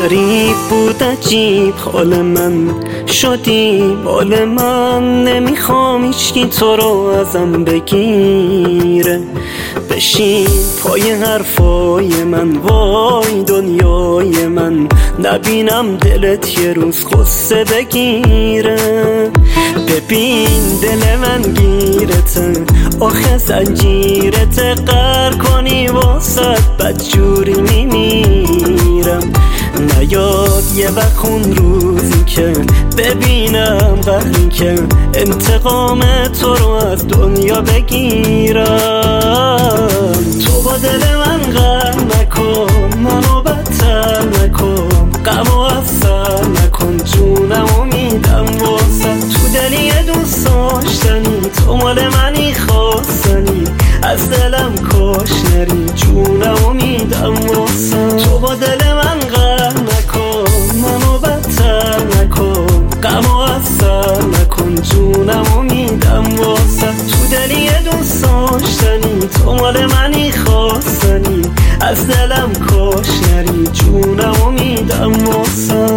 غریب بود عجیب حال من، شدی بال من. نمیخوام هیچکی تو رو ازم بگیره، بشین پای حرفای من. وای دنیای من، نبینم دلت یه روز غصه بگیره. ببین دل من گیرته، آخه زنجیرته. قهر کنی واسه بدجوری میمیرم. نیاد یه وقت اون روزی که ببینم قهری که انتقام تو رو از دنیا بگیرم. تو با دل من قهر نکن، منو بدتر نکن. غم و اثر نکن، جونمو میدم واسه. تو دلی یه دوست داشتنی، تو مال منی خواستنی. از دلم کاش نری، جونمو میدم واسه. تو با دل من قهر نکن، منو بدتر نکن. غم و اثر نکن، جونمو میدم واسه. تو دلی یه دوست داشتنی، تو مال منی خواستنی. از دلم کاش نری، جونمو میدم واسه.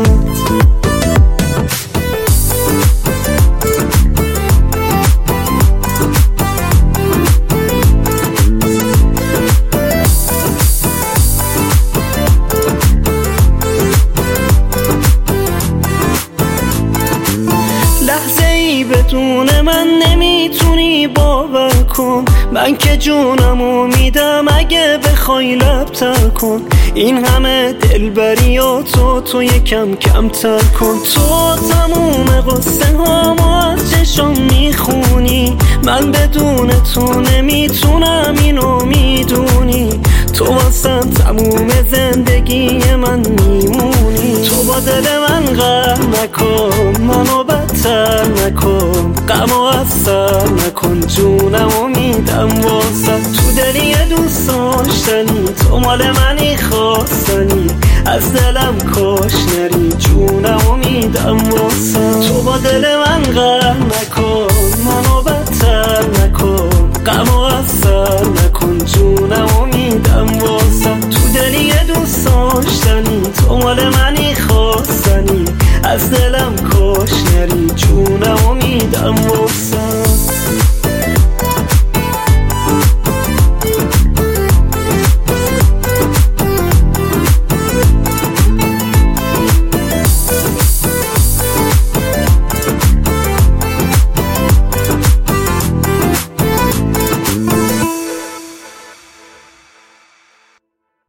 بدون من نمیتونی باور کن، من که جونمو میدم اگه بخوای لبتر کن. این همه دلبری و تو یکم کمتر کن. تو تموم قصه هامو از چشم میخونی، من بدون تو نمیتونم، اینو میدونی. تو واسه تموم زندگی من میمونی. تو با دل من قهر نکن، منو بدتر نکن. غم و اثر نکن، جونمو میدم واسه. تو دلی یه دوست داشتنی، تو مال منی خواستنی. از دلم کاش نری، جونمو میدم واسه. تو با دل من قهر نکن، منو بدتر نکن. غم و اثر